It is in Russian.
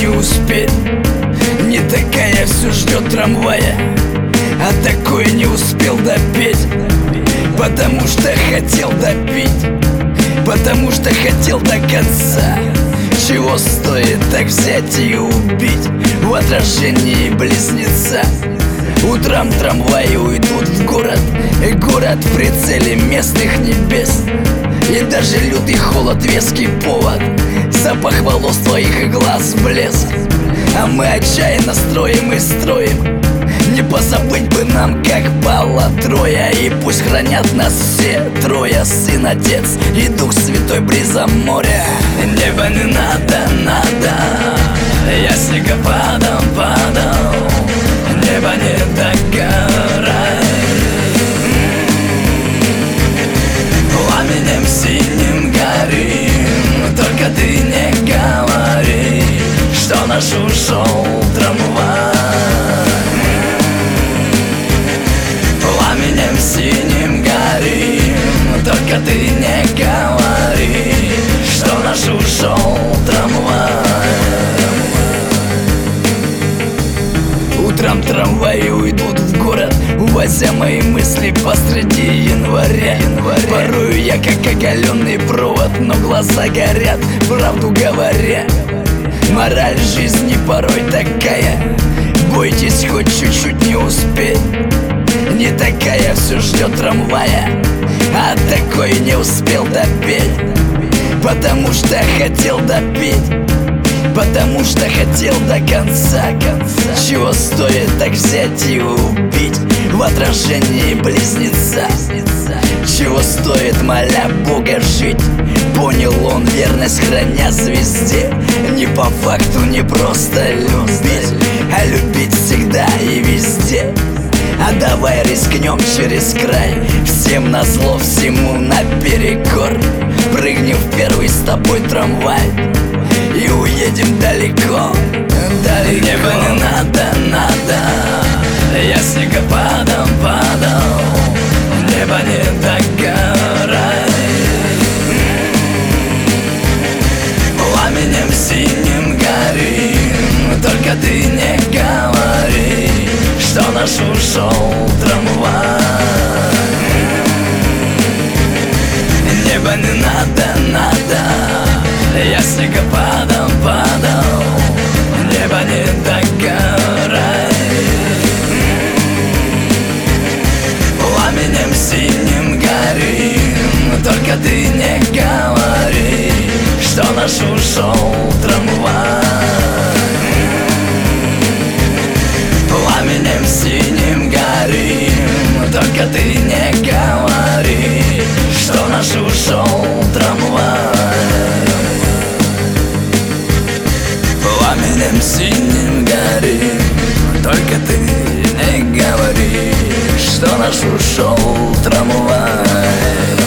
не успеть. Не такая все ждет трамвая, а такое не успел допеть. Потому что хотел допить, потому что хотел до конца. Чего стоит так взять и убить в отражении близнеца? Утром трамваи уйдут в город, и город в прицеле местных небес. И даже лютый холод веский повод, запах волос твоих и глаз блеск. А мы отчаянно строим и строим, не позабыть бы нам, как было трое. И пусть хранят нас все трое: Сын, Отец и Дух Святой бризом моря. Небо не надо, надо, я снегопадом падал. Небо не догорай, пламенем синим горим. Только ты не говори, что наш ушел трамвай. Пламенем синим горим. Только ты не говори, что наш ушел трамвай. Утром трамваи уйдут в город, увозя мои мысли посреди января. Порою я как оголенный провод, но глаза горят, правду говоря. Мораль жизни порой такая: бойтесь хоть чуть-чуть не успеть. Не такая все ждет трамвая, а такой не успел допеть. Потому что хотел допить, потому что хотел до конца. Чего стоит так взять и убить в отражении близнеца? Чего стоит, моля Бога, жить? Понял он, верность храня звезде. Не по факту, не просто любить, а любить всегда и везде. А давай рискнем через край, всем назло, всему наперекор. Прыгнем в первый с тобой трамвай и уедем далеко, далеко. Небо не надо, надо, я снегопадом падал. Небо не догорай, пламенем синим горим. Только ты не говори, что наш ушел трамвай. Небо не надо, надо, я снегопадом падал. Небо не догорай, пламенем синим горим. Только ты не говори, что наш ушел трамвай. Пламенем синим горим. Только ты не говори, что наш ушел трамвай. Пламенем синим горим. Только ты не говори, что наш ушел трамвай.